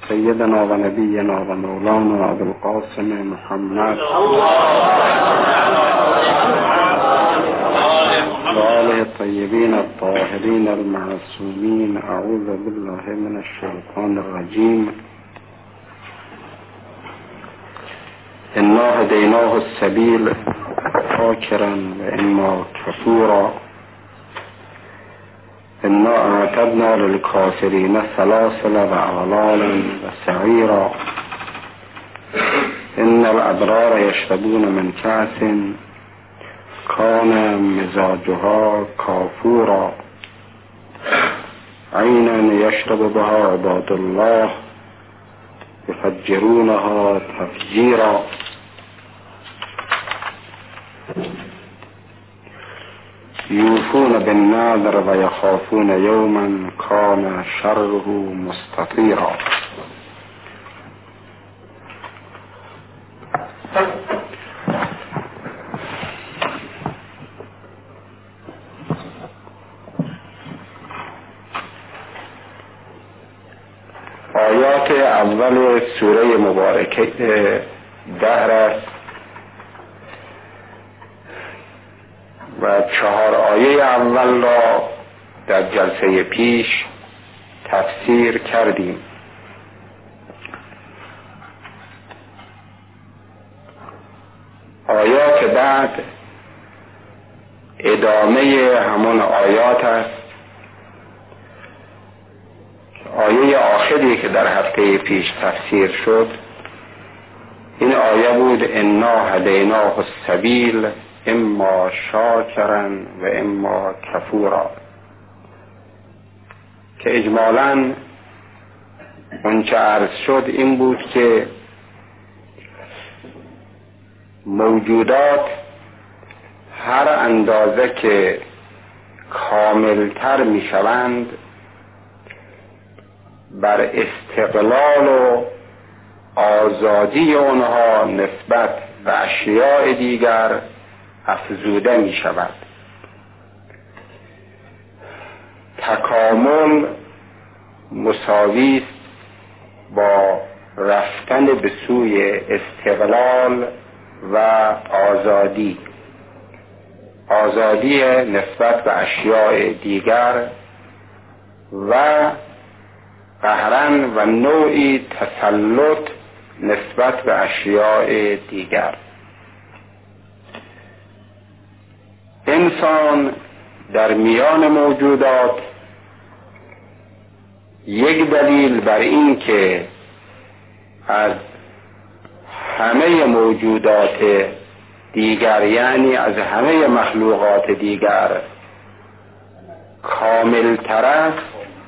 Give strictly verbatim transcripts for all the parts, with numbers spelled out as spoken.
سيدنا ونبينا ومولانا أبو القاسم محمد وآله الطيبين الطاهرين المعصومين. أعوذ بالله من الشيطان الرجيم. إنا هديناه السبيل شاكرا وإما كفورا إنا أعتدنا للكافرين سلاسل وأغلالا وسعيرا. إن الأبرار يشربون من كأس كان مزاجها كافورا عينا يشرب بها عباد الله يفجرونها تفجيرا. يوفون بالنذر ويخافون يوما كان شره مستطيرا. آیات اول سوره مبارکه دهر است و چهار آیه اول را در جلسه پیش تفسیر کردیم. آیات بعد ادامه همون آیات است. آیه آخری که در هفته پیش تفسیر شد این آیه بود: انا هدیناه السبیل اما شاکرا و اما کفورا، که اجمالاً اونچه عرض شد این بود که موجودات هر اندازه که کاملتر می شوند بر استقلال و آزادی آنها نسبت به اشیاء دیگر افزوده می شود. تکامل مساوی است با رفتن به سوی استقلال و آزادی، آزادی نسبت به اشیاء دیگر و قهرن و نوعی تسلط نسبت به اشیاء دیگر. انسان در میان موجودات یک دلیل بر این که از همه موجودات دیگر، یعنی از همه مخلوقات دیگر کاملتر است،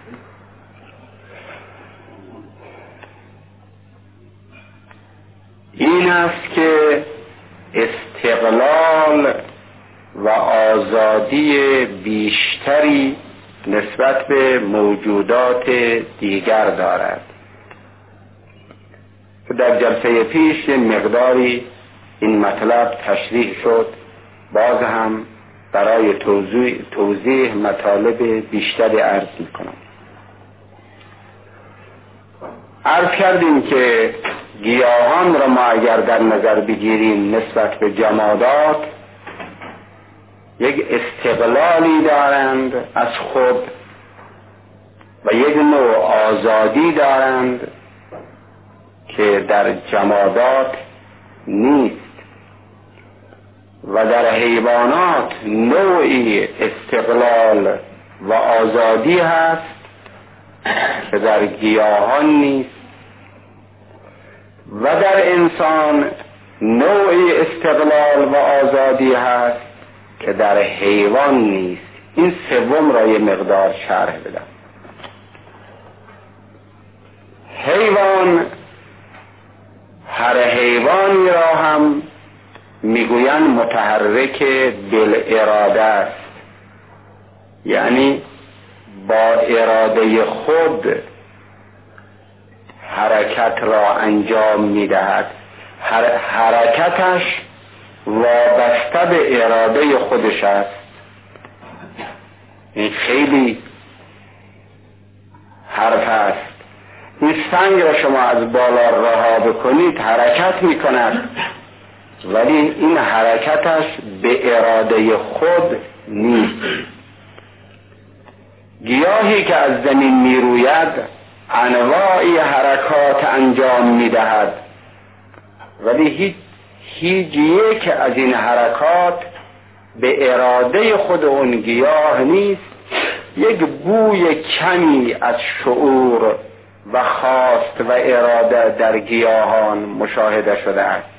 این است که استقلال و آزادی بیشتری نسبت به موجودات دیگر دارد. در جلسه پیش مقداری این مطلب تشریح شد، باز هم برای توضیح, توضیح مطالب بیشتری عرض میکنم. عرض کردیم که گیاهان را ما اگر در نظر بگیریم نسبت به جمادات یک استقلالی دارند از خود و یک نوع آزادی دارند که در جمادات نیست، و در حیوانات نوعی استقلال و آزادی هست که در گیاهان نیست، و در انسان نوعی استقلال و آزادی هست که در حیوان نیست. این سوم را یه مقدار شرح بدم. حیوان، هر حیوانی را هم میگویند متحرک بالاراده است، یعنی با اراده خود حرکت را انجام میدهد. هر حرکتش وابسته به اراده خودش است. این خیلی حرف است. این سنگ را شما از بالا رها بکنید حرکت میکند، ولی این حرکتش به اراده خود نیست. گیاهی که از زمین میروید انواعی حرکات انجام میدهد، ولی هیچ هیچ یک از این حرکات به اراده خود اون گیاه نیست. یک بوی کمی از شعور و خواست و اراده در گیاهان مشاهده شده است.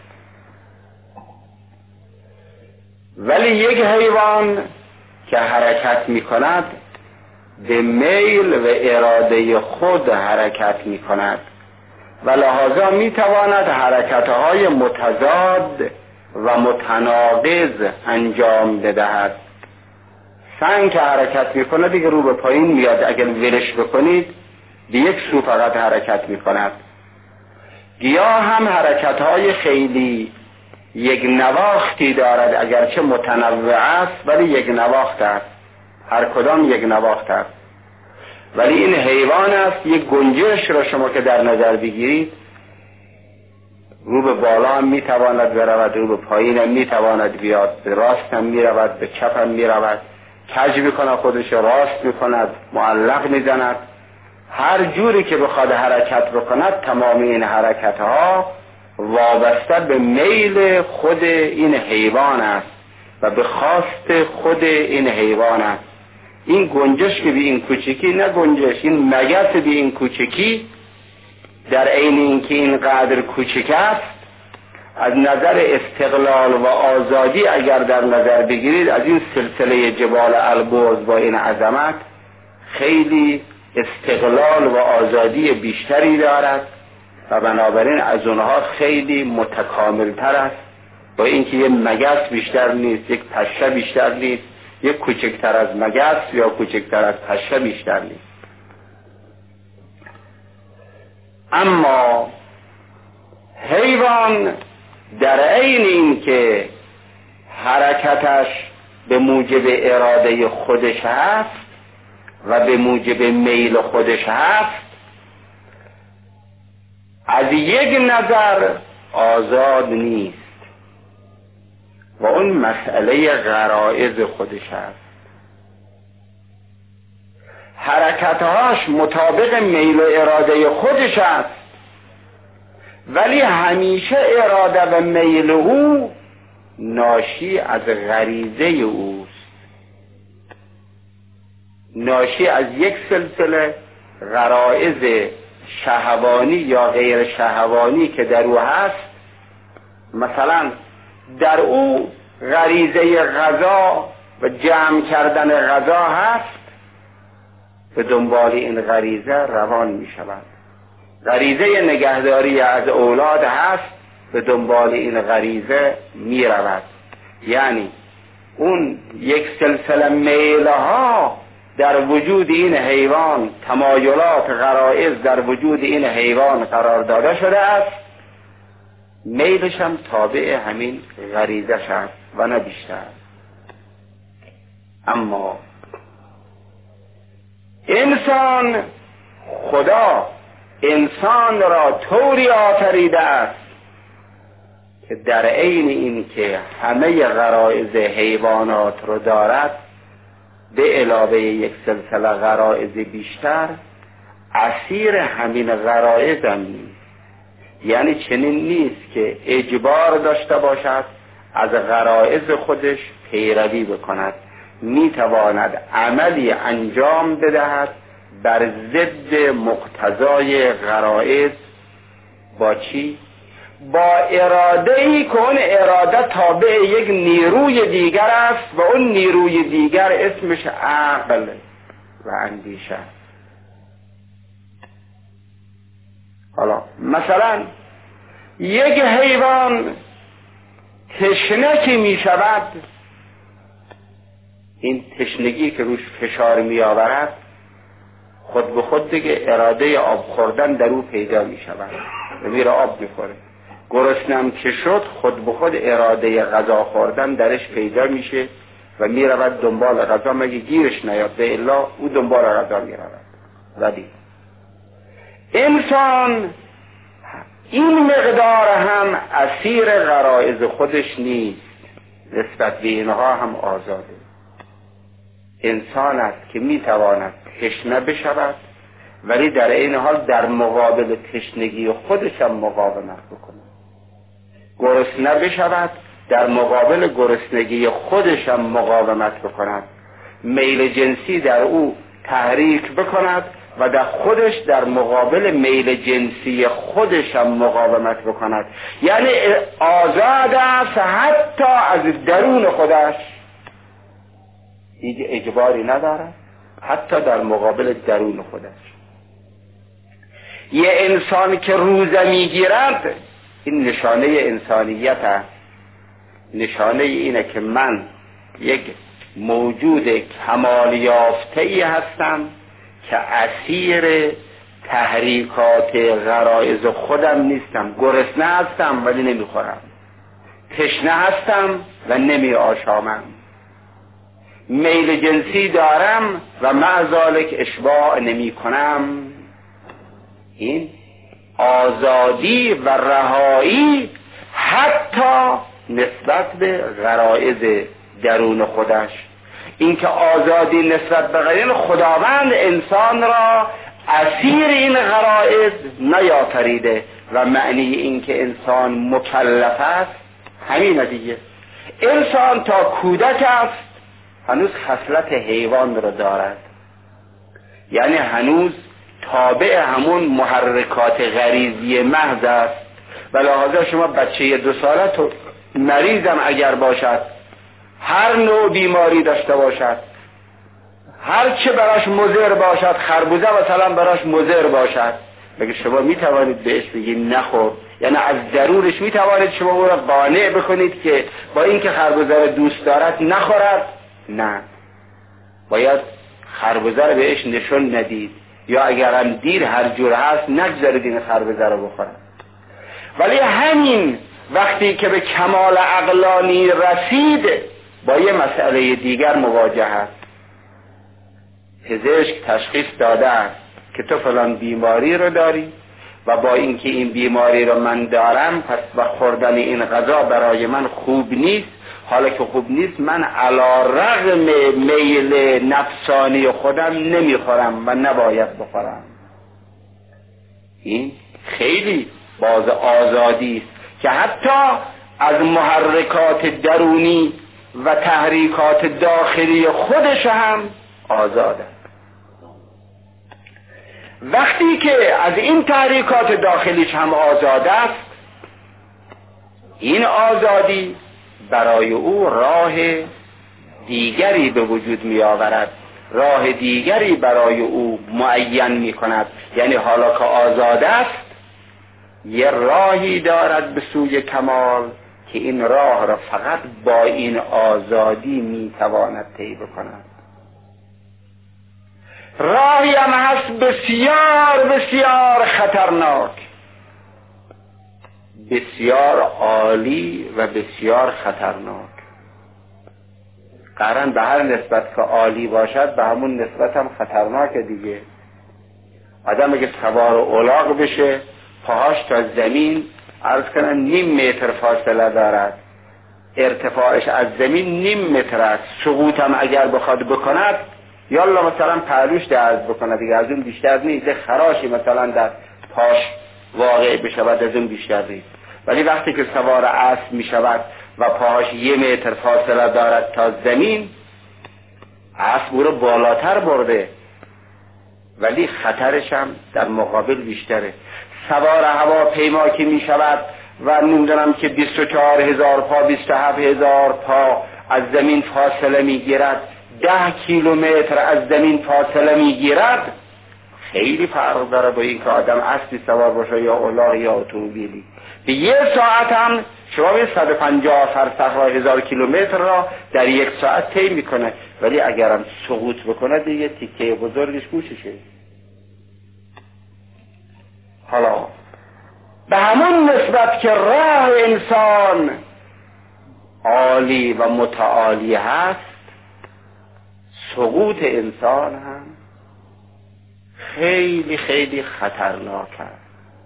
ولی یک حیوان که حرکت می کند به میل و اراده خود حرکت می کند و لحاظا می تواند حرکتهای متضاد و متناقض انجام بدهد. سنگ که حرکت می کند دیگه رو به پایین میاد، اگر ولش بکنید به یک سو فقط حرکت می کند. گیاه هم حرکتهای خیلی یک نواختی دارد، اگرچه متنوع است ولی یک نواخت است، هر کدام یک نواخت است. ولی این حیوان است، یک گنجش را شما که در نظر بگیرید، رو به بالا هم میتواند برود، رو به پایین هم میتواند بیاد، به راست هم میرود، به چپ هم میرود، کج میکند خودش، راست میکند، معلق میزند، هر جوری که بخواد حرکت بکند. تمام این حرکت ها وابسته به میل خود این حیوان است و به خواست خود این حیوان است. این گنجش که به این کوچکی، نه گنجش، این مگس به این کوچکی، در عین اینکه اینقدر کوچک است، از نظر استقلال و آزادی اگر در نظر بگیرید، از این سلسله جبال البرز با این عظمت خیلی استقلال و آزادی بیشتری دارد و بنابراین از اونها خیلی متکامل تر است. با اینکه یک مگس بیشتر نیست، یک پشه بیشتر نیست، یک کوچکتر از مگس یا کوچکتر از پشه بیشتر نیست. اما حیوان در عین این که حرکتش به موجب اراده خودش هست و به موجب میل خودش هست، از یک نظر آزاد نیست و اون مسئله غرایز خودش هست. حرکتهاش مطابق میل و اراده خودش است، ولی همیشه اراده و میل او ناشی از غریزه اوست، ناشی از یک سلسله غرایز شهوانی یا غیر شهوانی که در او هست. مثلا در او غریزه غذا و جمع کردن غذا هست، به دنبال این غریزه روان می شود. غریزه نگهداری از اولاد هست، به دنبال این غریزه می رود. یعنی اون یک سلسله میله ها در وجود این حیوان، تمایلات غرایز در وجود این حیوان قرار داده شده است، میلش هم تابع همین غریزش است و نه بیشتر. اما انسان، خدا انسان را طوری آفریده است که در عین این که همه غرایز حیوانات رو دارد، به علاوه یک سلسله غرایز بیشتر، اسیر همین غرایز هم نیست. یعنی چنین نیست که اجبار داشته باشد از غرایز خودش پیروی بکند، میتواند عملی انجام بدهد بر ضد مقتضای غرایز. با چی؟ با اراده ای که اون اراده تابع یک نیروی دیگر است و اون نیروی دیگر اسمش عقل و اندیشه. حالا مثلا یک حیوان تشنه که می شود، این تشنگی که روش فشار می آورد، خود به خود دیگه اراده آب خوردن در او پیدا می شود و میره آب می خوره. گرسنم که شد، خود به خود اراده غذا خوردن درش پیدا میشه و میرود دنبال غذا، مگه گیرش نیاد، به الا او دنبال غذا میرود. ولی انسان این مقدار هم اسیر غرایز خودش نیست، نسبت به اینها هم آزاده. انسان است که میتواند تشنه بشود ولی در این حال در مقابل تشنگی خودش هم مقاومت بکنه، گرسنه بشود در مقابل گرسنگی خودش هم مقاومت بکند، میل جنسی در او تحریک بکند و در خودش در مقابل میل جنسی خودش هم مقاومت بکند. یعنی آزاد است حتی از درون خودش، هیچ اجباری ندارد، حتی در مقابل درون خودش. یه انسان که روزه میگیرد این نشانه انسانیت است، نشانه اینه که من یک موجود کمال یافته‌ای هستم که اسیر تحریکات غرایز خودم نیستم. گرسنه هستم ولی نمیخورم، تشنه هستم و نمی آشامم، میل جنسی دارم و مع ذالک اشباع نمی کنم. این آزادی و رهایی حتی نسبت به غرایز درون خودش. این که آزادی نسبت به غیر خداوند انسان را اسیر این غرایز نیافریده و معنی این که انسان مکلف است همین دیگه. انسان تا کودک است هنوز خصلت حیوان را دارد، یعنی هنوز تابع همون محرکات غریزی محض است و لحاظا شما بچه دو ساله تو مریضم اگر باشد، هر نوع بیماری داشته باشد، هر چه براش مضر باشد، خربوزه مثلا براش مضر باشد، بگه شما میتوانید بهش بگید نخور، یعنی از درونش میتوانید شما او را قانع بکنید که با اینکه خربوزه را دوست دارد نخورد؟ نه، باید خربوزه را بهش نشون ندید، یا اگرم دیر هر جور هست نگذارید این خربوزه را بخورد. ولی همین وقتی که به کمال عقلانی رسید با یه مسئله دیگر مواجه است. پزشک تشخیص داده است که تو فلان بیماری رو داری و با اینکه این بیماری رو من دارم پس و خوردن این غذا برای من خوب نیست، حالا که خوب نیست من علی رغم میل نفسانی خودم نمیخورم و نباید بخورم. این خیلی باز آزادی است که حتی از محرکات درونی و تحریکات داخلی خودش هم آزاد است. وقتی که از این تحریکات داخلیش هم آزاد است، این آزادی برای او راه دیگری به وجود می آورد، راه دیگری برای او معین می کند. یعنی حالا که آزاد است یه راهی دارد به سوی کمال که این راه را فقط با این آزادی می تواند طی بکند. راهی هم هست بسیار بسیار خطرناک، بسیار عالی و بسیار خطرناک. قرن به هر نسبت که عالی باشد به همون نسبت هم خطرناک دیگه. آدم اگه سوار الاغ بشه پاهاش تا زمین عرض کنن نیم متر فاصله دارد، ارتفاعش از زمین نیم متر است، سقوط هم اگر بخواد بکند یالا مثلا پهلوش درد بکنه دیگه، از اون بیشتر نیست، خراشی مثلا در پاش واقع بشود از اون بیشتر نیست. ولی وقتی که سوار اسب می شود و پاهاش یه متر فاصله دارد تا زمین، اسب او رو بالاتر برده ولی خطرش هم در مقابل بیشتره. سوار هواپیما که می شود و نمیدونم که بیست و چهار هزار پا بیست و هفت هزار پا از زمین فاصله می گیرد، ده کیلومتر از زمین فاصله می گیرد، خیلی فرق داره با این که آدم اسبی سوار باشه یا الاغ یا اتومبیلی. به یه ساعت هم شما به صد و پنجاه فرسخ هزار کیلومتر را در یک ساعت طی میکنه، ولی اگرم سقوط بکنه دیگه تیکه بزرگش گوششه. حالا به همون نسبت که راه انسان عالی و متعالی هست، سقوط انسان هم خیلی خیلی خطرناک است.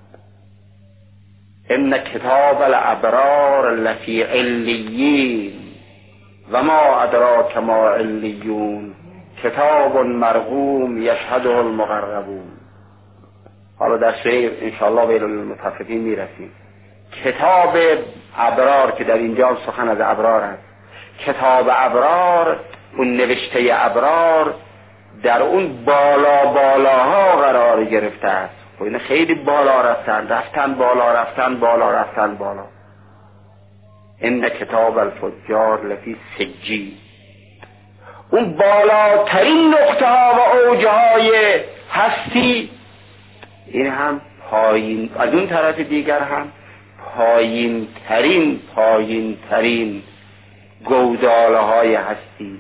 ان کتاب الابرار لفی علیین و ما ادراک ما علیون کتاب مرقوم یشهده المقربون. حالا در سوره انشاءالله ویل للمطففین میرسیم. کتاب ابرار که در اینجا سخن از ابرار است، کتاب ابرار، اون نوشته ابرار در اون بالا بالاها قرار گرفته است. و این خیلی بالا رفتن رفتن بالا رفتن بالا رفتن بالا. ان کتاب الفجار لفی سجی، اون بالاترین نقطه ها و اوج های هستی، این هم پایین، از اون طرف دیگر هم پایین ترین پایین ترین گوداله های هستی.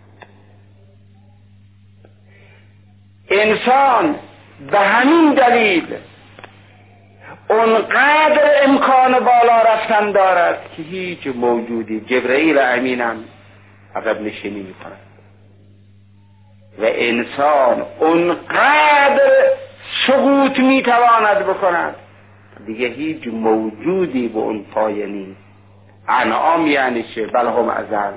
انسان به همین دلیل اونقدر امکان بالا رفتن دارد که هیچ موجودی، جبرئیل امینم عقب نشینی می کند و انسان اونقدر سقوط می تواند بکند دیگه هیچ موجودی به اون پایه نیست. انعام یعنی چه؟ بل هم اضل.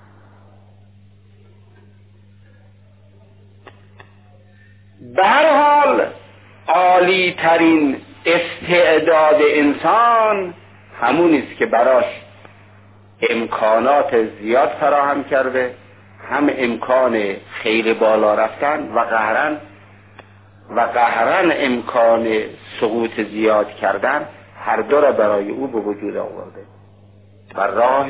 به هر حال عالی ترین استعداد انسان همونی است که براش امکانات زیاد فراهم کرده، هم امکان خیلی بالا رفتن و قهرن و قهرن امکان سقوط زیاد کردن، هر دو را برای او به وجود آورده و راه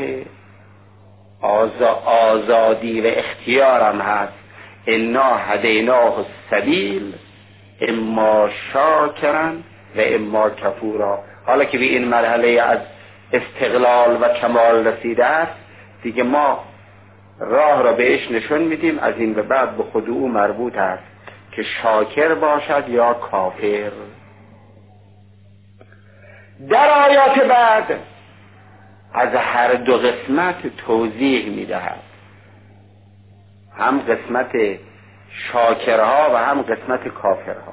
آزادی و اختیارم هست. انا هدیناه السبیل اما شاکرا و اما کفورا. حالا که به این مرحله از استقلال و کمال رسیده است، دیگه ما راه را بهش نشون میدیم. از این به بعد به خود او مربوط است که شاکر باشد یا کافر. در آیات بعد از هر دو قسمت توضیح میدهد، هم قسمت شاکرها و هم قسمت کافرها.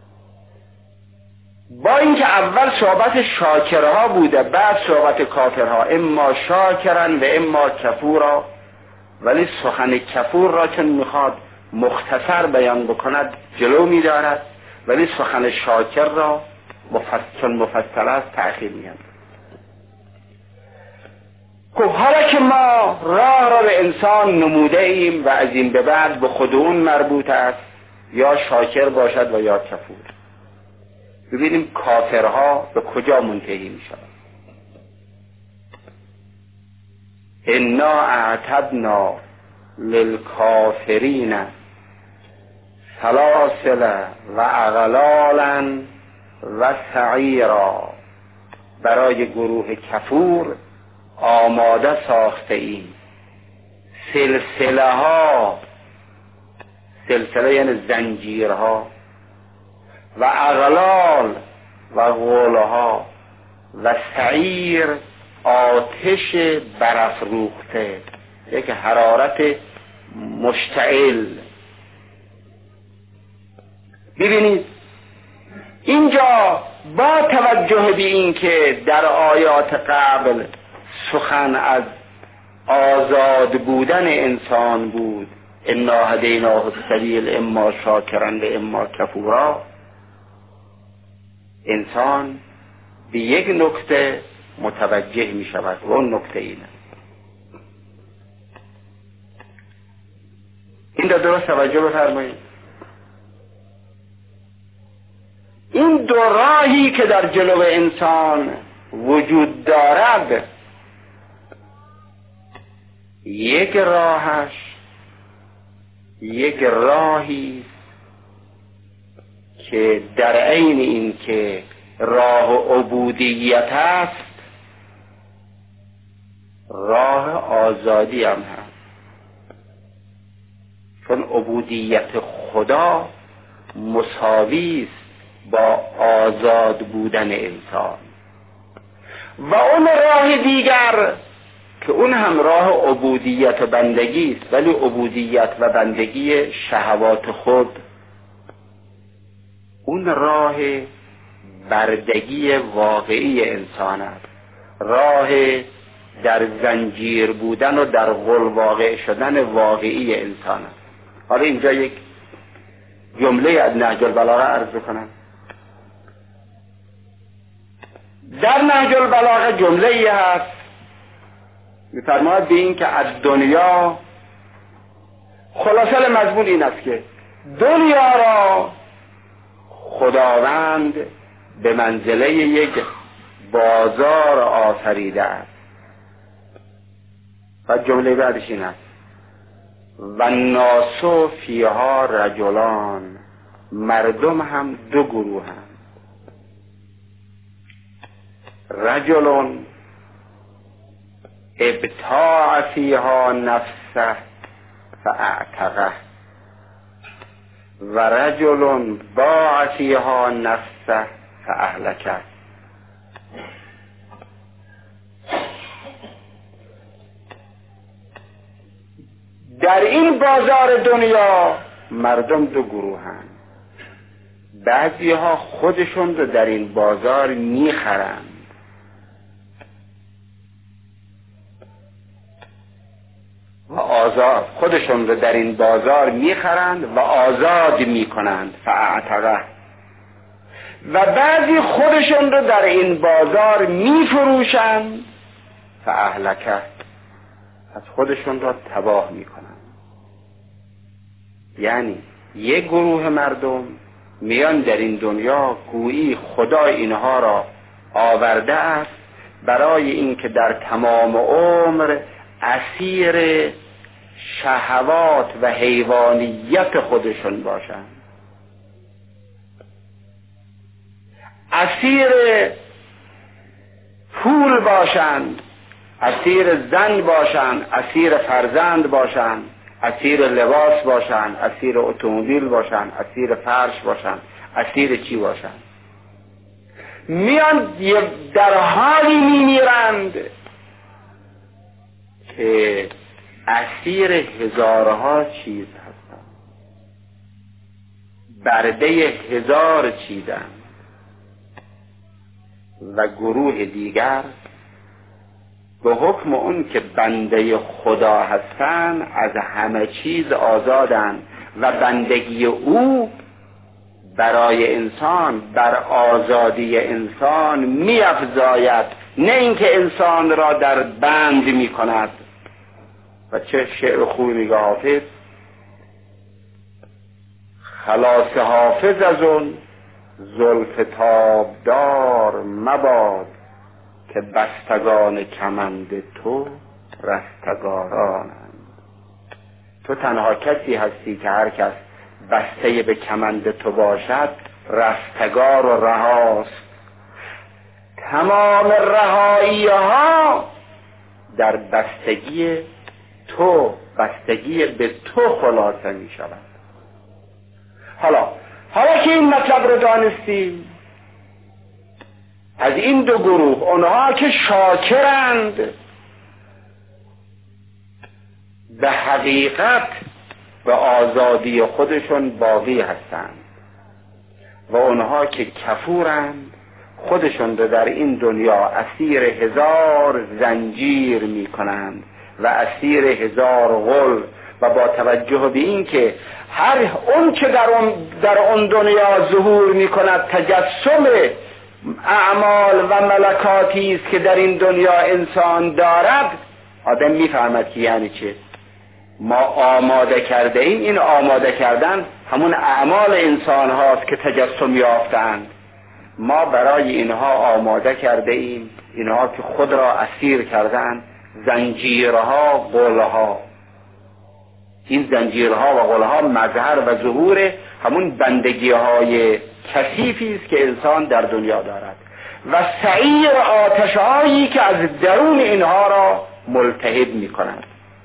با اینکه اول صحبت شاکرها بوده بعد صحبت کافرها، اما شاکرن و اما کفورا، ولی سخن کفور را چون میخواد مختصر بیان بکند جلو میدارد، ولی سخن شاکر را مفصل مفصل است تأخیر میاندازد. خب حالا که ما راه را به انسان نموده ایم و از این به بعد به خود اون مربوط است یا شاکر باشد و یا کفور، ببینیم کافرها به کجا منتهی می شود. انا اعتدنا للکافرین سلاسل و اغلالا و سعیرا، برای گروه کفور آماده ساخته ایم سلسله ها، سلسله یعنی زنجیرها، و اغلال و غولها، و سعیر آتش برافروخته، یک حرارت مشتعل. ببینید اینجا با توجه به این که در آیات قبل سخن از آزاد بودن انسان بود، انا هدیناه السبیل اما شاکرا و اما کفورا، انسان به یک نکته متوجه می شود و اون نکته اینه. این را درست توجه بفرمایید. این دو راهی که در جلو انسان وجود دارد، یک راهش یک راهی که در عین این که راه عبودیت است، راه آزادی هم هست، چون عبودیت خدا مساوی است با آزاد بودن انسان. و اون راه دیگر که اون هم راه عبودیت و بندگی است، ولی عبودیت و بندگی شهوات خود، اون راه بردگی واقعی انسان است، راه در زنجیر بودن و در غل واقع شدن واقعی انسان است. حالا اینجا یک جمله از نهج البلاغه عرض کنم. در نهج البلاغه جمله ای هست می‌فرماید به این که از دنیا، خلاصه مضمون این است که دنیا را خداوند به منزله یک بازار آفریده است. و جمله بعدش این است و الناس فیها رجلان، مردم هم دو گروه هم. رجل ابتاع فیها نفسه فاعتقه و رجل باع فیها نفسه فاهلکه. در این بازار دنیا مردم دو گروه هم. بعضی ها خودشون رو در این بازار میخرند و آزاد، خودشون رو در این بازار میخرند و آزاد میکنند فاعتقه. و بعضی خودشون رو در این بازار میفروشند فاهلکه، از خودشون را تباه میکنند. یعنی یک گروه مردم میان در این دنیا گویی خدا اینها را آورده است برای اینکه در تمام عمر اسیر شهوات و حیوانیت خودشون باشند، اسیر پول باشند، اسیر زن باشند، اسیر فرزند باشند، اسیر لباس باشند، اسیر اتومبیل باشند، اسیر فرش باشند، اسیر چی باشند. میان در حالی میمیرند که اسیر هزارها چیز هستند، برده هزار چیزند. و گروه دیگر به حکم اون که بنده خدا هستن از همه چیز آزادن و بندگی او برای انسان بر آزادی انسان می افزاید، نه اینکه انسان را در بند می کند. و چه شعر خوبی میگه حافظ: خلاص حافظ از اون زلف تابدار مباد که بستگان کمند تو رستگارانند. تو تنها کسی هستی که هر کس بسته به کمند تو باشد رستگار و رهاست. تمام رهایی ها در بستگی تو، بستگی به تو خلاصه می شود. حالا حالا که این مطلب رو دانستیم، از این دو گروه، اونها که شاکرند به حقیقت به آزادی خودشون باقی هستند و اونها که کفورند خودشون رو در این دنیا اسیر هزار زنجیر می کنند و اسیر هزار غل، و با توجه به این که هر اون که در اون, در اون دنیا ظهور می کند تجسم اعمال و ملکاتی است که در این دنیا انسان دارد، آدم میفهمد که یعنی چه. ما آماده کرده ایم، این آماده کردن همون اعمال انسان هاست که تجسم یافتند. ما برای اینها آماده کرده ایم، اینها که خود را اسیر کردند، زنجیرها، غلها. این زنجیرها و غلها مظهر و ظهور همون بندگی های کثیفی است که انسان در دنیا دارد و سعیر آتشهایی که از درون اینها را ملتهب می کند.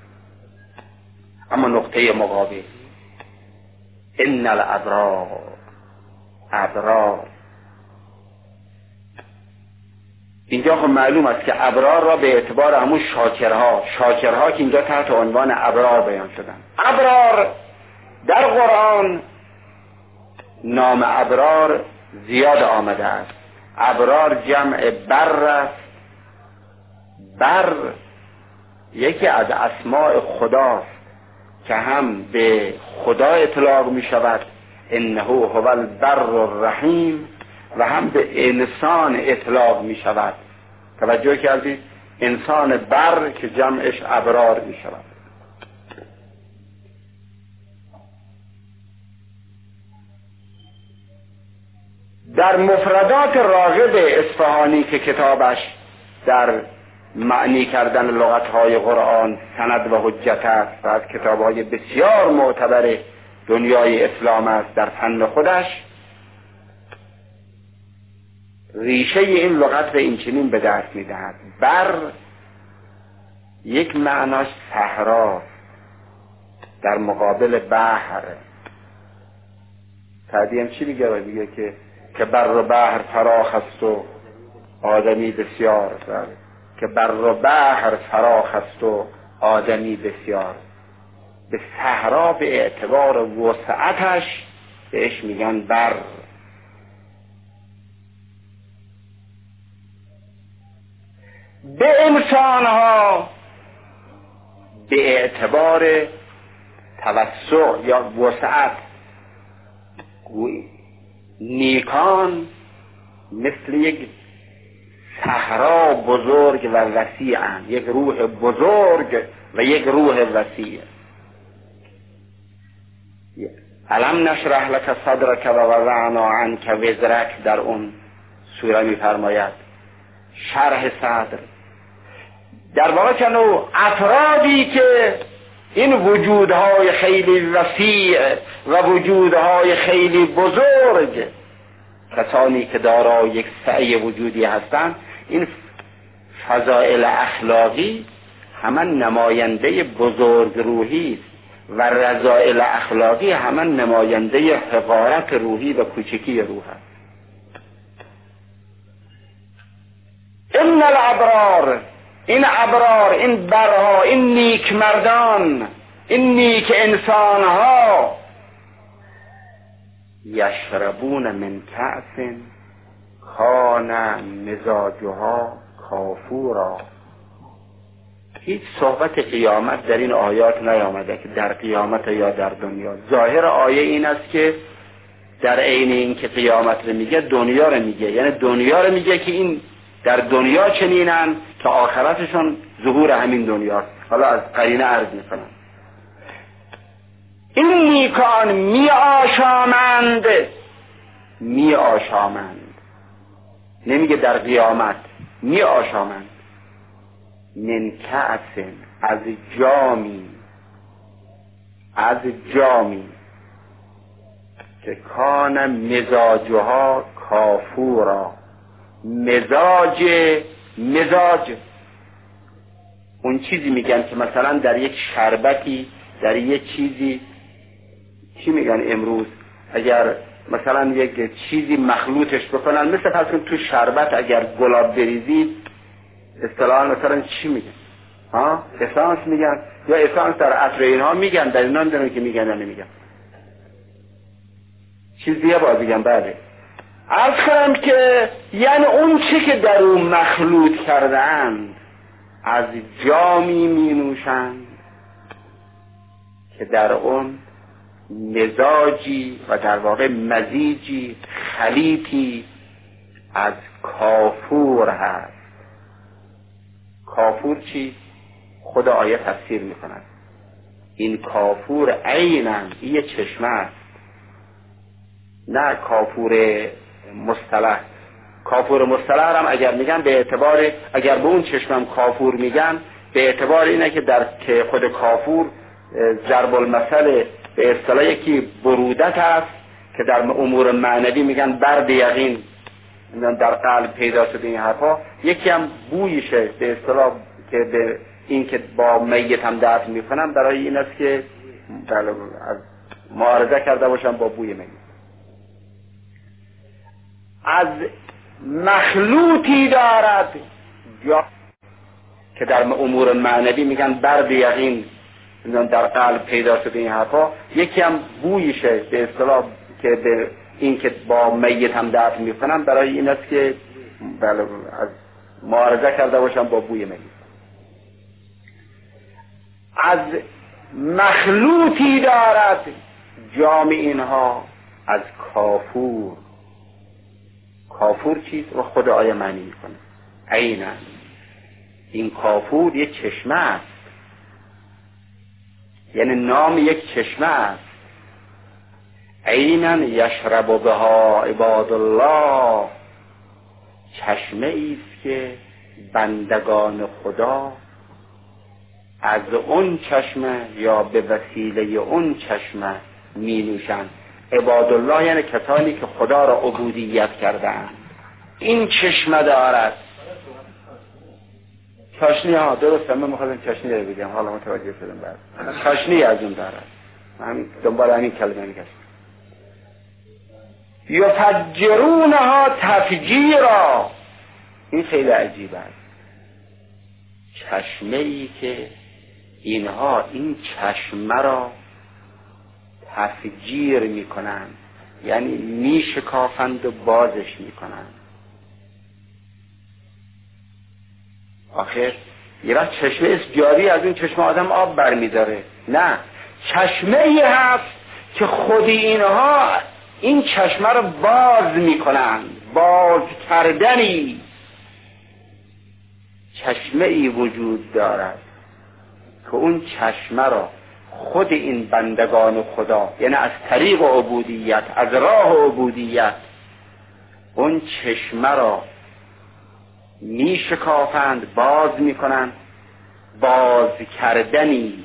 اما نقطه مقابل، ان الابرار، ابرار، اینجا خب معلوم است که ابرار را به اعتبار همون شاکرها، شاکرها که اینجا تحت عنوان ابرار بیان شدن. ابرار در قرآن نام ابرار زیاد آمده است. ابرار جمع بر است. بر یکی از اسماء خداست که هم به خدا اطلاق می شود، انه هو البر الرحیم، و هم به انسان اطلاق می شود. توجه کردید؟ انسان بر که جمعش ابرار می شود. در مفردات راغب اصفهانی که کتابش در معنی کردن لغتهای قرآن سند و حجت است و از کتابهای بسیار معتبر دنیای اسلام است در فن خودش، ریشه این لغت به این چنین به دست می‌دهد. بر یک معناش صحرا در مقابل بحر. سعدی هم چی میگه؟ میگه که که بر و بحر فراخ است و آدمی بسیار، که بر و بحر فراخ است و آدمی بسیار. به صحرا به اعتبار وسعتش بهش میگن بر. به انسانها به اعتبار توسع یا وسعت، نیکان مثل یک صحرا بزرگ و وسیعند، یک روح بزرگ و یک روح وسیع. الم نشرح لک صدرک و وضعنا عنک وزرک در اون سوره می‌فرماید شرح صدر. در واقع کنو افرادی که این وجودهای خیلی وسیع و وجودهای خیلی بزرگ، کسانی که دارای یک سعی وجودی هستند، این فضائل اخلاقی همان نماینده بزرگ روحی است و رذائل اخلاقی همان نماینده حقارت روحی و کوچکی روح است. این الابرار، این ابرار، این برها، این نیک مردان، این نیک انسانها، یشربون من کأس کان مزاجها کافورا. هیچ صحبت قیامت در این آیات نیامده که در قیامت یا در دنیا. ظاهر آیه این است که در عین این که قیامت رو میگه دنیا رو میگه، یعنی دنیا رو میگه که این در دنیا چنینن که آخرتشون ظهور همین دنیاست. حالا از قرینه عرض میکنم. این نیکان می آشامند، می آشامند، نمیگه در قیامت، می آشامند. من کأس، از جامی، از جامی که کان مزاجها کافورا. مزاج، مزاج اون چیزی میگن که مثلا در یک شربتی، در یک چیزی، چی میگن امروز، اگر مثلا یک چیزی مخلوطش بکنن، مثل فرض کن تو شربت اگر گلاب بریزید، اصطلاحاً مثلا چی میگن؟ ها؟ اسانس میگن، یا اسانس در عطر اینها میگن، در اینا نمیدونم که میگن یا نمیگن. چیزیه باید بگم. بله، عرض کنم که یعنی اون چی که در اون مخلوط کردند از جامی می نوشند که در اون مزاجی و در واقع مزیجی خلیطی از کافور هست. کافور چی؟ خود آیه تفسیر می کند. این کافور عیناً یه چشمه است، نه کافور مصطلح. کافور مصطلح هم اگر میگن به اعتبار، اگر به اون چشمم کافور میگن، به اعتبار اینه که در که خود کافور ضرب المثل به اصطلاح یکی برودت است که در امور معنوی میگن برد یقین در قلب پیدا شده. این حرفا یکی هم بویشه به اصطلاح که به این که با میت هم دفن میکنم، برای این است که از معارضه کرده باشم با بوی میت. از مخلوطی دارد یا که در امور معنوی میگن برد یقین در قلب پیدا شده. این حرفا یکی هم بویشه به اصطلاح که به این که با میت هم دفن میکنن برای این است که بله از معارضه کرده باشن با بوی میت. از مخلوطی دارد جام اینها از کافور. کافور چیست؟ رو خود آیه معنی میکنه. عیناً این کافور یک چشمه است، یعنی نام یک چشمه است. عیناً یشرب بها عباد الله، چشمه ایست که بندگان خدا از اون چشمه یا به وسیله اون چشمه می نوشند. عباد الله یعنی کسانی که خدا را عبودیت کردند. این چشمه دارد. چاشنی ها درسته، من میخواستم چاشنی رو بگم، حالا متوجه شدم. بعد چاشنی از اون دارد. من دنبال همین کلمه میگشتم. یفجرونها تفجیرا. این خیلی عجیب است. چشمه ای که اینها این چشمه را تفجیر میکنند، یعنی میشکافند و بازش میکنند. آخر یه وقت چشمه است جاری، از این چشمه آدم آب برمیداره. نه، چشمه ای هست که خودی اینها این چشمه را باز میکنند. باز کردنی چشمه ای وجود دارد که اون چشمه را خود این بندگان خدا، یعنی از طریق عبودیت، از راه عبودیت، اون چشمه را می شکافند، باز می کنند. باز کردنی.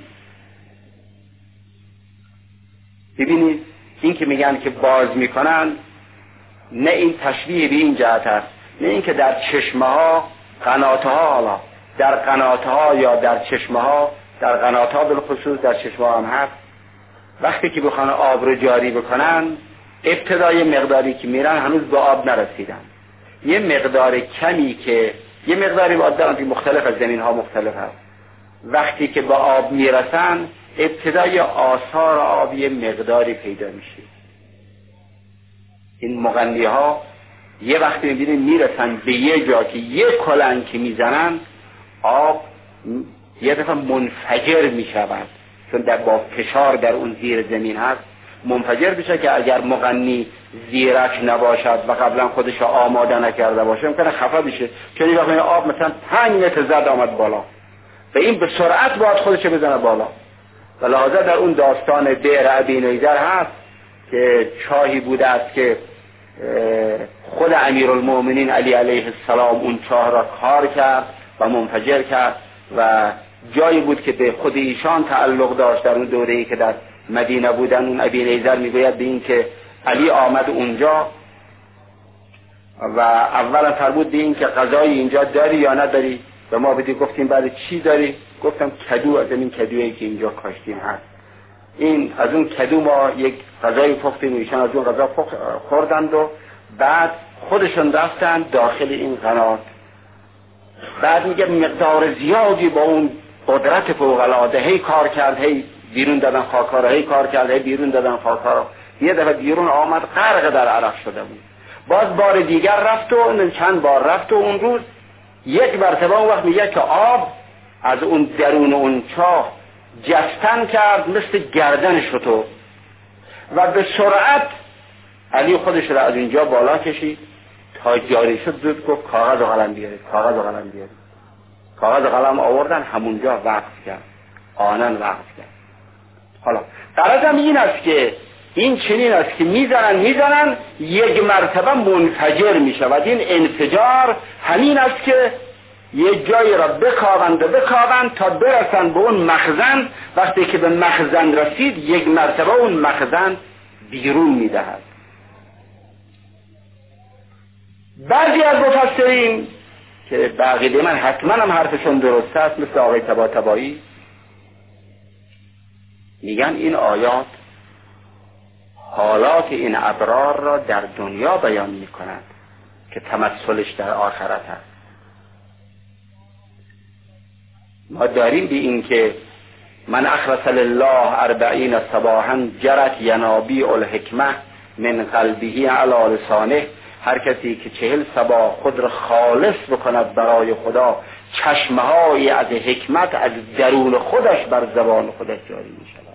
ببینید این که میگن که باز می کنند، نه این تشبیه به این جهت است، نه این که در چشمه ها قناته ها، حالا در قناته ها یا در چشمه ها، در قناته ها بالخصوص در چشمه ها هم هست، وقتی که بخوان آب رو جاری بکنن ابتدای مقداری که میرن هنوز به آب نرسیدن. یه مقدار کمی که یه مقداری با دارن که مختلف از زمین ها مختلف هست، وقتی که به آب میرسن ابتدای آثار آب یه مقداری پیدا میشه. این مغنی ها یه وقتی میبینید میرسن به یه جا که یه کلنگ که میزنن آب یه دفعه منفجر میشود، چون در با فشار در اون زیر زمین هست منفجر بشه که اگر مغنی زیرک نباشد و قبلا خودش آماده نکرده باشه ممکنه خفه بشه، چون این وقتی آب مثلا پنج متر زد آمد بالا و این به سرعت باید خودش بزنه بالا. و لحاظه در اون داستان بئر ابی نیزر هست که چاهی بوده است که خود امیرالمؤمنین علی علیه السلام اون چاه را کار کرد و منفجر کرد و جایی بود که به خود ایشان تعلق داشت. در اون دوره‌ای که در مدینه بودن، اون ابی نیزر میگوید به این که علی آمد اونجا و اولا فرمود به این که غذای اینجا داری یا نداری؟ و ما بدی گفتیم بعد چی داری؟ گفتم کدو، از این کدویی که اینجا کاشتیم هست. این از اون کدو ما یک غذای پختیم، ایشان از اون غذا خوردند و بعد خودشون رفتن داخل این قنات. بعد میگه مقدار زیادی با اون قدرت فوق العاده هی کار کرد، هی بیرون دادن خاک‌ها رو، هی کار کرد، هی بیرون دادن خاک‌ها رو. یه دفعه بیرون آمد غرق در عرق شده بود. باز بار دیگر رفت و چند بار رفت و اون روز یک مرتبه اون وقت میگه که آب از اون درون اون چاه جستن کرد مثل گردن شتر و به سرعت علی خودش رو از اینجا بالا کشید تا جاری شد. زود گفت کاغذ و قلم بیارید، کاغذ و قلم بیارید. کاغذ و قلم آوردن، همونجا وقف کرد، آنن وقف کرد. حالا غرضم این است که این چنین است که میزنن میزنن یک مرتبه منفجر میشود. این انفجار همین است که یه جایی را بکاوند و بکاوند تا برسن به اون مخزن. وقتی که به مخزن رسید یک مرتبه اون مخزن بیرون میدهد. بعضی از مفسرین که بقیده من حتما هم حرفشون درست است، مثل آقای طباطبایی، میگن این آیات حالات این ابرار را در دنیا بیان میکنند که تمثلش در آخرت هست. ما داریم به این که من اخلص لله اربعین صباحا جرت ینابیع الحکمه من قلبه علی لسانه، هر کسی که چهل صباح خود را خالص بکند برای خدا، چشمهایی از حکمت از درون خودش بر زبان خودش جاری می شود.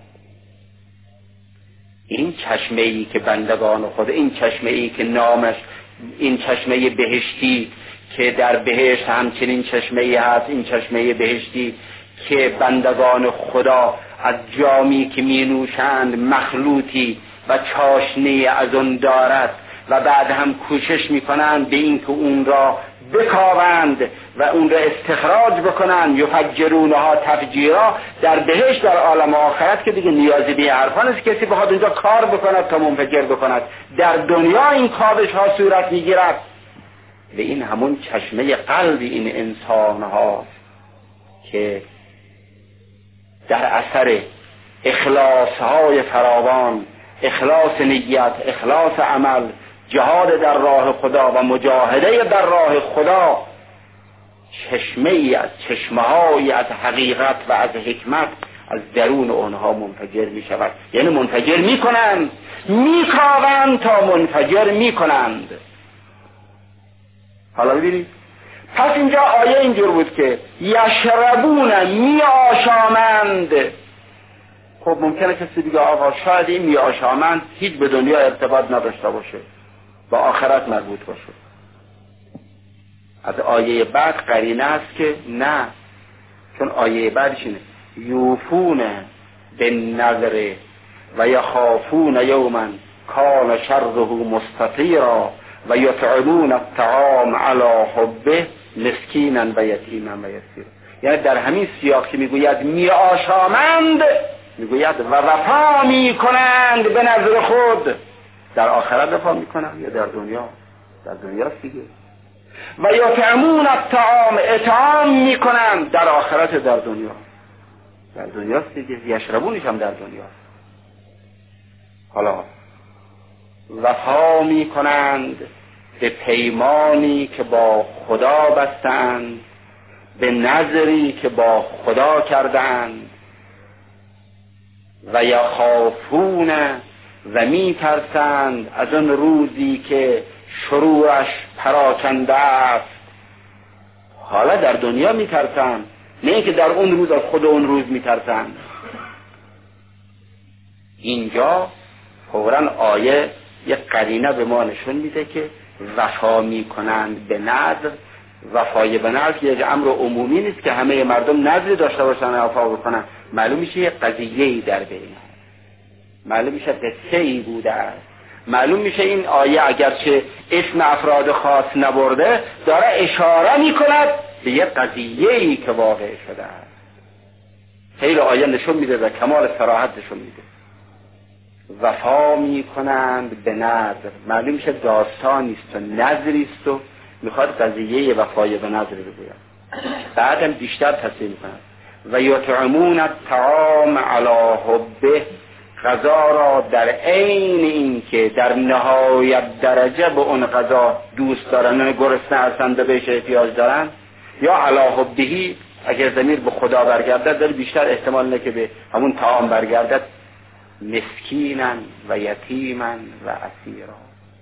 این چشمه ای که بندگان خدا، این چشمه ای که نامش، این چشمه بهشتی که در بهشت همچنین چشمه ای هست، این چشمه بهشتی که بندگان خدا از جامی که می نوشند مخلوطی و چاشنی از اون دارد و بعد هم کوشش می کنند به این که اون را بکاوند و اون را استخراج بکنند، یفجرونها تفجیرا. در بهشت در عالم آخرت که دیگه نیازی به حرفا نیست، کسی بخواد اونجا کار بکند تا منفجر بکند. در دنیا این کاوش ها صورت میگیرد و این همون چشمه قلب این انسان هاست که در اثر اخلاص های فراوان، اخلاص نیت، اخلاص عمل، جهاد در راه خدا و مجاهده در راه خدا، چشمه ای از چشمه های از حقیقت و از حکمت از درون اونها منفجر می شود. یعنی منفجر می کنند، می کاوند تا منفجر می کنند. حالا ببینید، پس اینجا آیه اینجور بود که یشربون، می آشامند. خب ممکنه کسی دیگه آقا شاید این می آشامند هیچ به دنیا ارتباط نداشته باشه، با آخرت مربوط باشه. از آیه بعد قرینه است که نه، چون آیه بعدش اینه یوفون بالنذر و یخافون یوما کان شره مستطیرا و یطعمون الطعام علی حبه مسکینا و یتیما و یسیرا. یعنی در همین سیاق که میگوید می آشامند، میگوید و وفا میکنند به نظر خود. در آخرت وفا میکنند یا در دنیا؟ در دنیا دیگه. و یطعمون الطعام، اطعام میکنند در آخرت، در دنیا. در دنیا دیگه، یشربونش هم در دنیا. حالا وفا میکنند به پیمانی که با خدا بستند، به نظری که با خدا کردند. و یخافون، و میترسند از آن روزی که شروعش پراکنده است. حالا در دنیا میترسند، نه که در اون روز از خود اون روز میترسند. اینجا فوراً آیه یک قرینه به ما نشون میده که وفا میکنند به نذر. وفای به نذر یک امر عمومی نیست که همه مردم نذری داشته باشن وفا بکنن. معلوم میشه یک قضیه‌ای در بین، معلوم میشه قصه‌ای بوده است. معلوم میشه این آیه اگرچه اسم افراد خاص نبرده، داره اشاره میکند به یک قضیه‌ای که واقع شده است. خیلی آیه نشون میده و کمال صراحت نشون میده. وفا میکنند به نذر، معلوم میشه داستانی است و نذری است و میخواد قضیه وفای به نذر بگوید. بعدم بیشتر تصریح میکنند و یطعمون الطعام علی حبه، غذا را در عین این که در نهایت درجه به اون غذا دوست دارن، گرسنه هستند و بهش احتیاج دارن، یا علی حبه اگر ضمیر به خدا برگردد داره بیشتر احتمال نه که به همون طعام برگردد، مسکینا و یتیما و اسیرا.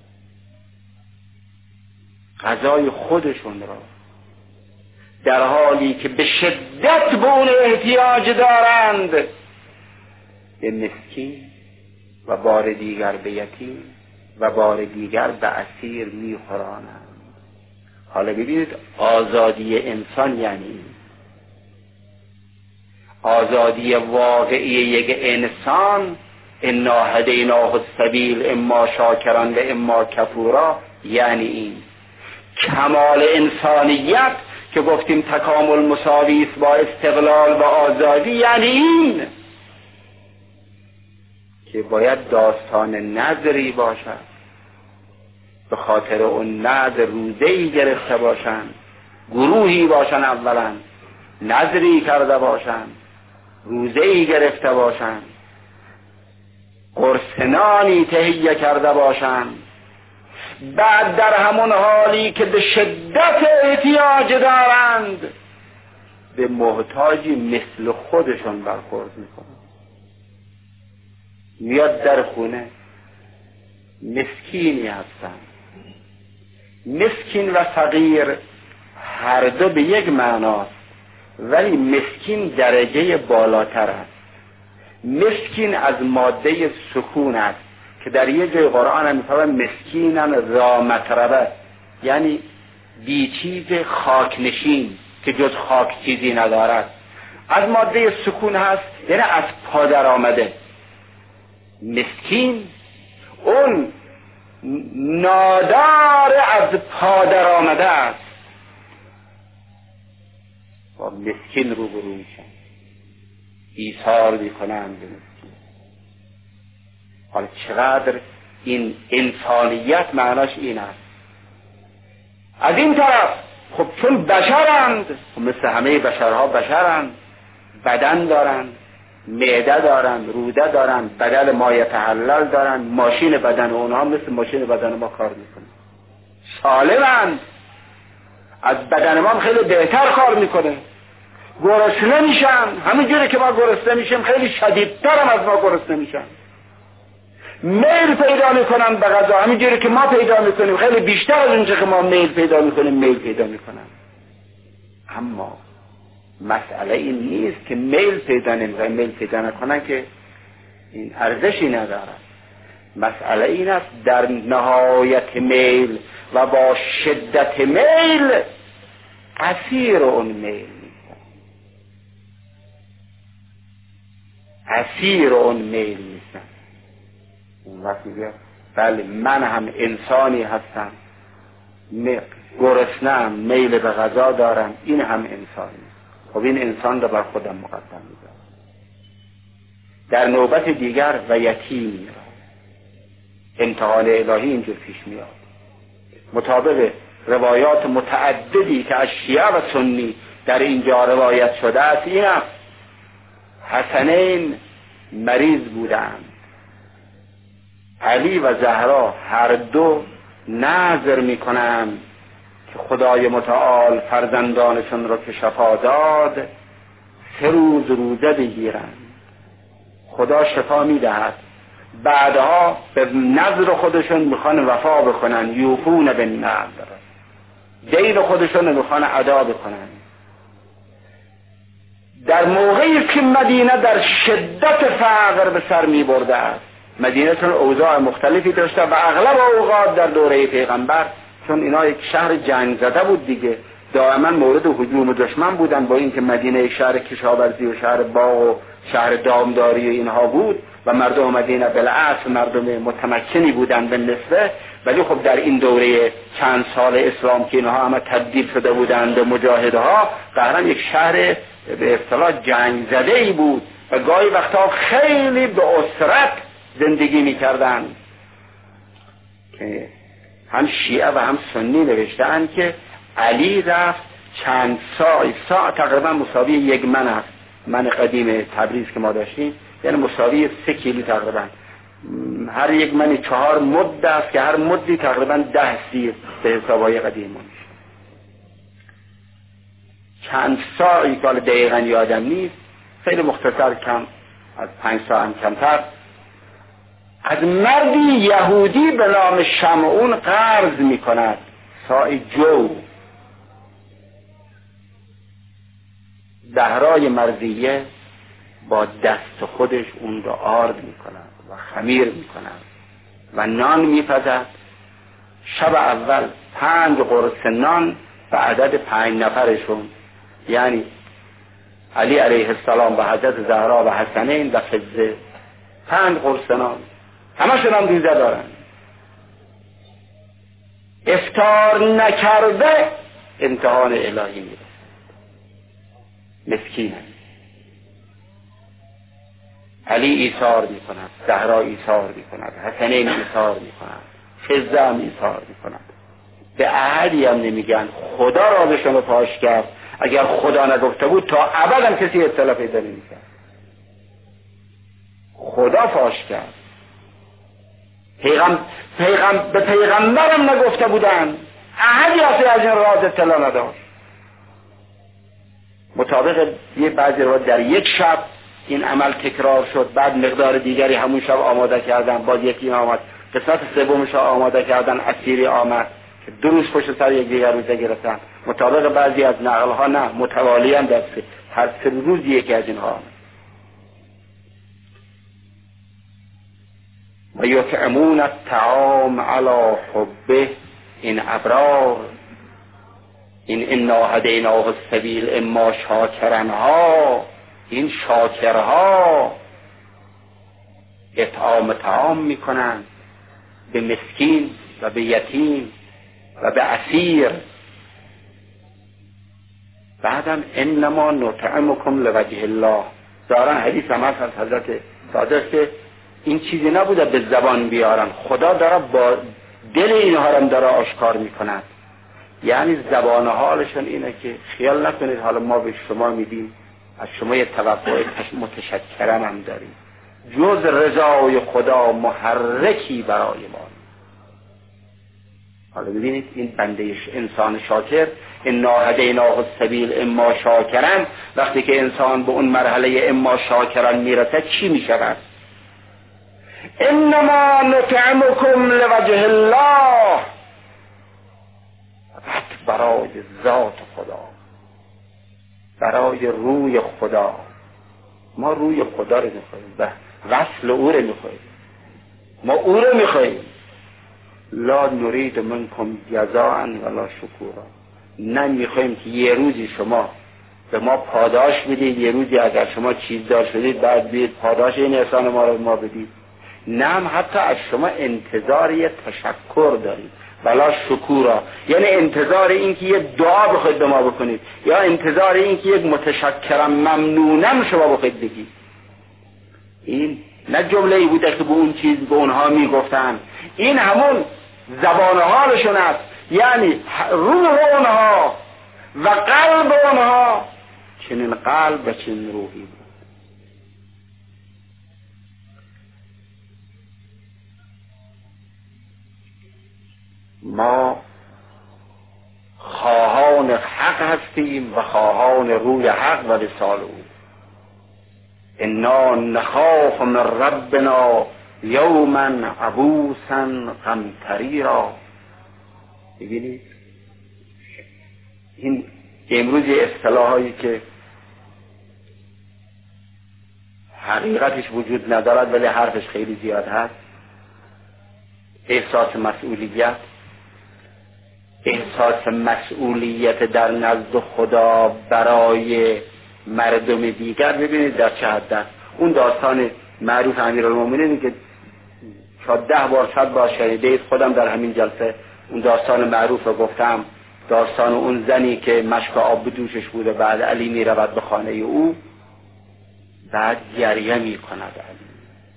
غذای خودشون را در حالی که به شدت به اون احتیاج دارند به مسکین و بار دیگر به یتیم و بار دیگر به اسیر میخورانند. حالا ببینید آزادی انسان یعنی این. آزادی واقعی یک انسان، انا هدیناه السبیل اما شاکرا و اما کفورا، یعنی این کمال انسانیت که گفتیم تکامل مساوی است با استقلال و آزادی، یعنی این که باید داستان نذری باشد، به خاطر اون نذر روزه‌ای گرفته باشند، گروهی باشند اولا نذری کرده باشند، روزه‌ای گرفته باشند، قرصنانی تهیه کرده باشند، بعد در همون حالی که به شدت احتیاج دارند به محتاجی مثل خودشون برخورد میکنند. میاد در خونه مسکینی هستند. مسکین و فقیر هر دو به یک معناست، ولی مسکین درجه بالاتر است. مسکین از ماده سکون است که در یه جای قرآن هم می‌فرماید مسکینن ذا متربه، یعنی بی چیز خاک نشین که جز خاک چیزی ندارد. از ماده سکون هست، یعنی از پادر آمده. مسکین اون نادار از پادر آمده است، با مسکین روبرو میشن، ایثار میکنند به مسکین. حالا چقدر این انسانیت معناش این است. از این طرف خب چون بشرند، مثل همه بشرها بشرند، بدن دارند، معده دارند، روده دارند، بدل ما یتحلل دارند، ماشین بدن اونها مثل ماشین بدن ما کار میکنه، سالمند، از بدن ما خیلی بهتر کار میکنه، گرسنه میشن همینجوری که ما گرسنه میشیم، خیلی شدیدتر هم از ما گرسنه میشن، میل پیدا میکنن به غذا همینجوری که ما پیدا میکنیم، خیلی بیشتر از اونجا که ما میل پیدا میکنیم میل پیدا میکنن. اما مسئله این نیست که میل پیدا نمیکنن، میل پیدا نکنن که این ارزشی ندارد. مسئله این است در نهایت میل و با شدت میل اسیر اون میل میشن، اسیر اون میل میشن. اون وقت میگه بله من هم انسانی هستم، گرسنه‌ام، میل به غذا دارم، این هم انسانی. خب این انسان رو بر خودم مقدم میذارم. در نوبت دیگر و یتیم امتحان الهی اینجور پیش میاد. مطابق روایات متعددی که از شیعه و سنی در اینجا روایت شده است، این است حسنین مریض بودند، علی و زهرا هر دو نذر میکنند که خدای متعال فرزندانشون رو که شفا داد سه روز روزه بگیرند، خدا شفا میدهد، بعدها به نذر خودشون میخوان وفا بکنن، یوفون به نذر، دین خودشون میخوان ادا بکنن. در موقعی که مدینه در شدت فقر به سر میبرده است، مدینه چون اوضاع مختلفی داشته و اغلب اوقات در دوره پیغمبر، چون اینا یک شهر جنگ زده بود دیگه، دائما مورد هجوم دشمن بودن، با اینکه مدینه یک شهر کشاورزی و شهر باغ و شهر دامداری و اینها بود و مردم مدینه بالاصل مردم متمکنی بودن به نسبه، ولی خب در این دوره چند سال اسلام که اینها همه تبدیل شده بودند به مجاهدها، قهرا یک شهر به اصطلاح جنگ زده ای بود و گاهی وقتا خیلی به اسرت زندگی میکردن که هم شیعه و هم سنی نوشتن که علی رفت چند ساعت ساعت تقریبا مساوی یک من است، من قدیم تبریز که ما داشتیم، یعنی مساوی سه کیلو تقریبا، هر یک من چهار مد است که هر مدی تقریبا ده سیر به حسابای قدیم ما میشه. چند ساعتی که دقیقا یادم نیست، خیلی مختصر، کم از پنج ساعت هم کمتر، از مردی یهودی به نام شمعون قرض می کند ساعی جو. زهرای مرضیه با دست خودش اون را آرد می کند و خمیر می کند و نان می پزد. شب اول پنج قرص نان به عدد پنج نفرشون، یعنی علی علیه السلام و حضرت زهرا و حسنین و فضه، پنج قرص نان، همشون هم روزه دارن. افطار نکرده امتحان الهی میره، مسکینه. علی ایثار میکند، زهرا ایثار میکند، حسنین ایثار میکند، فضه هم ایثار میکند. به احدی هم نمیگن خدا رازشون رو پاش کرد، اگر خدا نگفته بود تا ابد هم کسی اطلاع پیدا نمیکرد. خدا پاش کرد. پیغم پیغم به پیغمبرم نگفته بودن، احدی از این راز اطلاع نداشت. مطابق یه بعضی رو در یک شب این عمل تکرار شد، بعد مقدار دیگری همون شب آماده کردن، باز یکی آمد قسمت سومش آماده کردن، اسیری آمد که دو روز پشت سر یک دیگر روزه گرفتن، مطابق بعضی از نقل ها نه متوالی هم در هر سه روز یکی از اینها آمد. و یطعمون الطعام علی حبه، این ابرار، این انا هدیناه السبیل اما شاکرنها، این شاکرها اطعام طعام میکنن به مسکین و به یتیم و به اسیر. بعدم انما نطعمکم لوجه الله، دارن حدیث هم از حضرت صادق که این چیزی نبوده به زبان بیارن، خدا داره با دل اینها هم داره آشکار میکند. یعنی زبان حالشون اینه که خیال نکنید حالا ما به شما میدیم، از شما یه توقع متشکرم هم داریم، جز رضای خدا محرکی برای ما. حالا ببینید این بنده انسان شاکر، انا هدیناه السبیل اما شاکرن، وقتی که انسان به اون مرحله اما شاکرن میرسه چی میشود؟ انما نطعمکم لوجه الله، فقط برای ذات خدا، برای روی خدا. ما روی خدا رو میخواییم، به وصل او رو میخواییم، ما او رو میخواییم. لا نرید منکم جزاء ولا شکورا، نه میخواییم که یه روزی شما به ما پاداش بدید، یه روزی اگر شما چیزدار شدید بعد بیاید پاداش این احسان ما رو ما بدید، نه هم حتی از شما انتظار یه تشکر دارید، ولا شکورا، یعنی انتظار این که یه دعا بخواید به ما بکنید، یا انتظار این که یک متشکرم ممنونم شما بخواید بگید. این نه جمله ای بوده که به اون چیز به اونها میگفتن، این همون زبان حالشون است، یعنی روح اونها و قلب اونها چنین قلب و چنین روحی بود. ما خواهان حق هستیم و خواهان روی حق و رسال او. انا نخاف من ربنا یوما عبوسا قمطریرا. ببینید این امروز اصطلاحایی که حقیقتش وجود ندارد ولی حرفش خیلی زیاد هست، احساس مسئولیت، احساس مسئولیت در نزد خدا برای مردم دیگر. ببینید در چه حد است. اون داستان معروف امیرالمومنین که شاید ده بار صد بار شنیدید، خودم در همین جلسه اون داستان معروف رو گفتم، داستان اون زنی که مشک آب دوشش بوده، بعد علی می رود به خانه او، بعد گریه می کند علی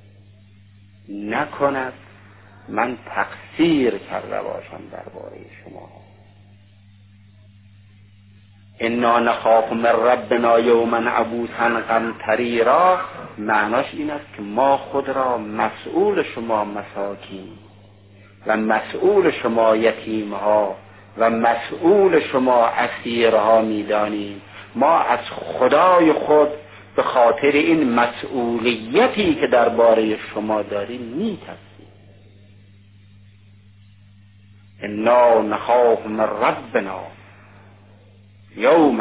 نکند من تقصیر کرده باشم درباره شما. انا نخاف من ربنا یوما عبوسا قمطریرا، معناش این است که ما خود را مسئول شما مساکین و مسئول شما یتیمها و مسئول شما اسیرها میدانیم. ما از خدای خود به خاطر این مسئولیتی که درباره شما داریم میترسیم. انا نخاف من ربنا یوما.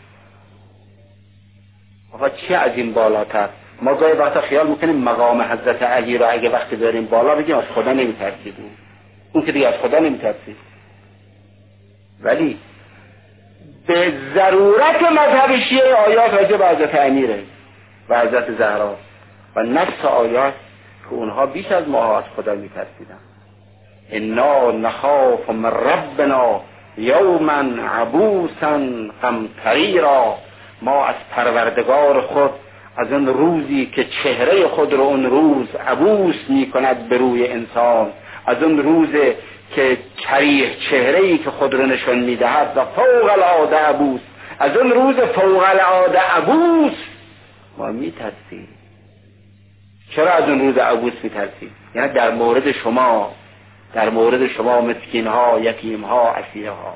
آقا چه از این بالاتر؟ ما گاهی وقتا خیال میکنیم مقام حضرت علی رو اگه وقتی داریم بالا بگیم از خدا نمیترسید، اون اون که دیگه از خدا نمیترسید، ولی به ضرورت مذهب شیعه آیات راجع به حضرت امیره و حضرت زهرا و نص آیات که اونها بیش از ما از خدا میترسیدن. انا نخاف من ربنا یوما عبوسا قمطریرا، ما از پروردگار خود، از اون روزی که چهره خود رو اون روز عبوس می کند به روی انسان، از اون روز که کریه چهره‌ای که خود رو نشون می دهد و فوق العاده عبوس، از اون روز فوق العاده عبوس ما می ترسیم. چرا از اون روز عبوس می ترسیم؟ یعنی در مورد شما، در مورد شما مسکین ها، یتیم ها، اسیر ها.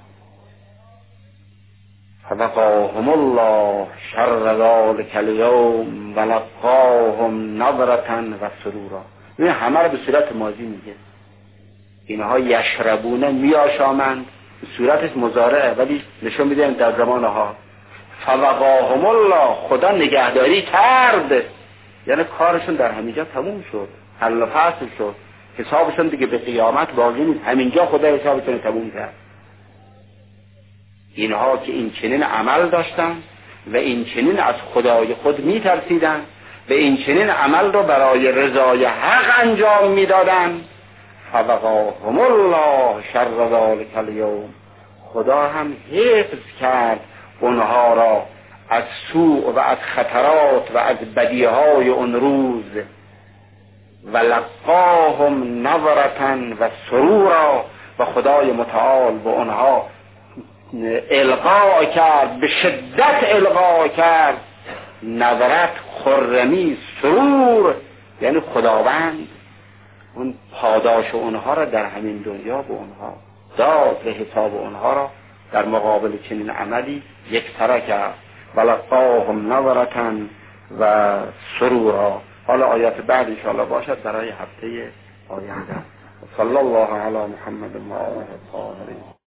فوقاهم الله شر ذلک الیوم و لقاهم نظرة و سرورا. این همه رو به صورت ماضی میگه. اینها یشربونه میآشامند، به صورتش مضارعه ولی نشون میده در زمان ها. فوقاهم الله، خدا نگهداری کرد، یعنی کارشون در همینجا تموم شد، حل و فصل شد، حسابشون دیگه به قیامت باقی نیست، همینجا خدا حسابشون تموم کرد. اینها که این چنین عمل داشتن و این چنین از خدای خود میترسیدن و این چنین عمل رو برای رضای حق انجام میدادن، فوقاهم الله شر ذلک الیوم، خدا هم حفظ کرد اونها را از سوء و از خطرات و از بدیهای اون روز. و لقاهم نظرة و سرورا، و خدای متعال به اونها القا کرد، به شدت القا کرد، نظرت، خرمی، سرور، یعنی خداوند اون پاداش اونها را در همین دنیا به اونها داد و حساب اونها را در مقابل چنین عملی یک طرح کرد. ولقاهم نظرة و سرورا. حالا آیات بعد انشاءالله باشد برای هفته آینده. صلی الله علی محمد و آله الطاهرین.